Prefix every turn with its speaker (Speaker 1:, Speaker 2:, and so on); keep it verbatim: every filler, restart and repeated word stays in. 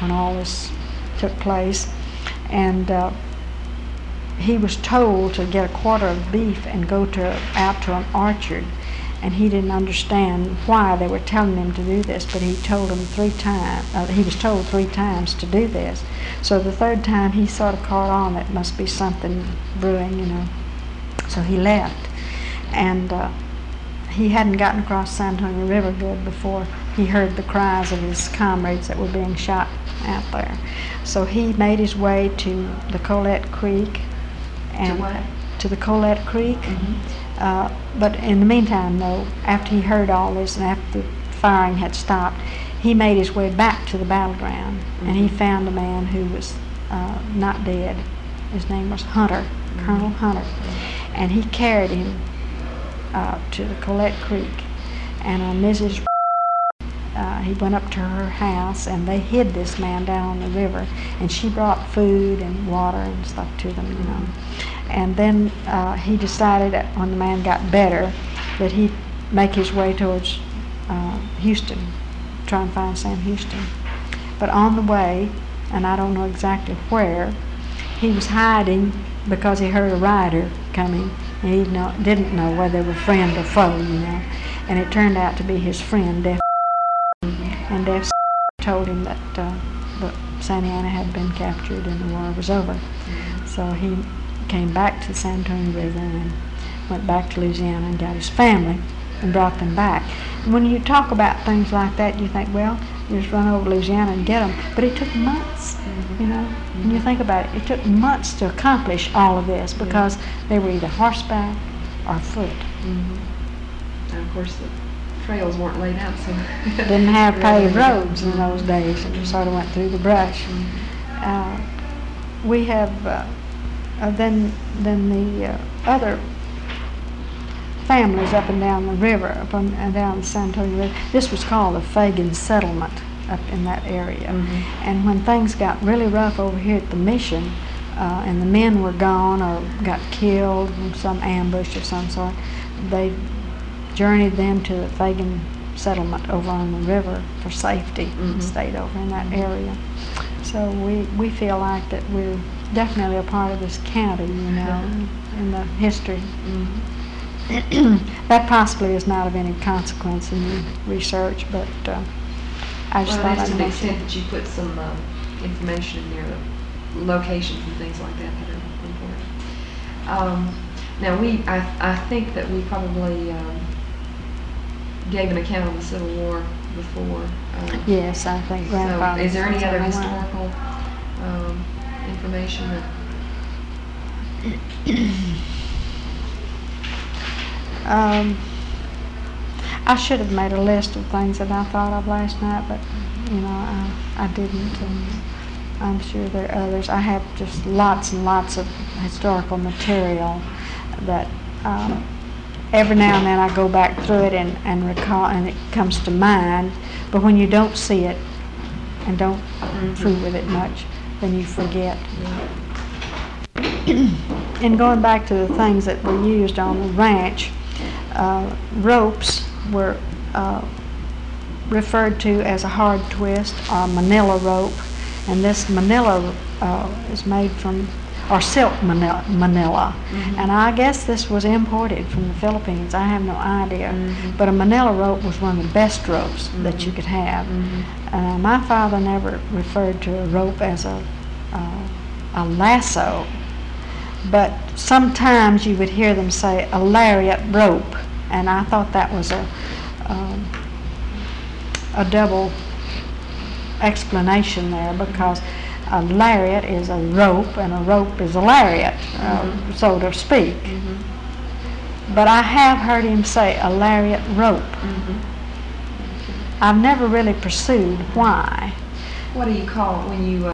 Speaker 1: when all this took place. And uh, he was told to get a quarter of beef and go to out to an orchard. And he didn't understand why they were telling him to do this, but he told them three times, uh, he was told three times to do this. So the third time he sort of caught on that must be something brewing, you know. So he left. And uh, he hadn't gotten across the San Antonio River good before he heard the cries of his comrades that were being shot out there. So he made his way to the Colette Creek. And
Speaker 2: to what?
Speaker 1: To the Colette Creek.
Speaker 2: Mm-hmm.
Speaker 1: Uh, but in the meantime, though, after he heard all this and after the firing had stopped, he made his way back to the battleground, mm-hmm. and he found a man who was uh, not dead. His name was Hunter, mm-hmm. Colonel Hunter, mm-hmm. and he carried him uh, to the Colette Creek. And on Missus Uh, he went up to her house, and they hid this man down on the river, and she brought food and water and stuff to them, you know. And then uh, he decided that when the man got better that he'd make his way towards uh, Houston, try and find Sam Houston. But on the way, and I don't know exactly where, he was hiding because he heard a rider coming, and he know, didn't know whether they were friend or foe, you know. And it turned out to be his friend, Def. And Def told him that uh, the Santa Ana had been captured and the war was over. Mm-hmm. So he came back to the San Antonio River and went back to Louisiana and got his family and brought them back. And when you talk about things like that, you think, well, you just run over to Louisiana and get them. But it took months, mm-hmm. you know. Mm-hmm. When you think about it, it took months to accomplish all of this because yeah. they were either horseback or foot.
Speaker 2: Mm-hmm. And of course, the trails weren't laid out, so
Speaker 1: didn't have paved roads in those days, and you sort of went through the brush.
Speaker 2: Mm-hmm.
Speaker 1: Uh, we have uh, uh, then then the uh, other families up and down the river, up and, and down the San Antonio River. This was called the Fagan Settlement up in that area. Mm-hmm. And when things got really rough over here at the mission, uh, and the men were gone or got killed in some ambush of some sort, they journeyed them to the Fagan Settlement over on the river for safety, mm-hmm. and stayed over in that area. So we, we feel like that we're definitely a part of this county, you know, in the history. Mm-hmm. That possibly is not of any consequence in your research, but uh, I just
Speaker 2: well,
Speaker 1: thought I'd
Speaker 2: to the
Speaker 1: mention
Speaker 2: extent that you put some uh, information in there, locations and things like that that are important. Um, now we, I, I think that we probably um, gave an account of the Civil War before. Uh,
Speaker 1: yes, I think Grandfather.
Speaker 2: So is there any other historical um, information that?
Speaker 1: Um, I should have made a list of things that I thought of last night, but you know, I, I didn't, and I'm sure there are others. I have just lots and lots of historical material that um, every now and then I go back through it and, and recall, and it comes to mind, but when you don't see it and don't mm-hmm. fool with it much, then you forget. Mm-hmm. And going back to the things that were used on the ranch, Uh, ropes were uh, referred to as a hard twist or manila rope, and this manila uh, is made from, or silk manila, manila. Mm-hmm. And I guess this was imported from the Philippines. I have no idea, mm-hmm. but a manila rope was one of the best ropes mm-hmm. that you could have. Mm-hmm. Uh, my father never referred to a rope as a uh, a lasso, but sometimes you would hear them say a lariat rope, and I thought that was a um, a double explanation there, because a lariat is a rope and a rope is a lariat, mm-hmm. uh, so to speak. Mm-hmm. But I have heard him say a lariat rope. Mm-hmm. I've never really pursued why.
Speaker 2: What do you call it when you uh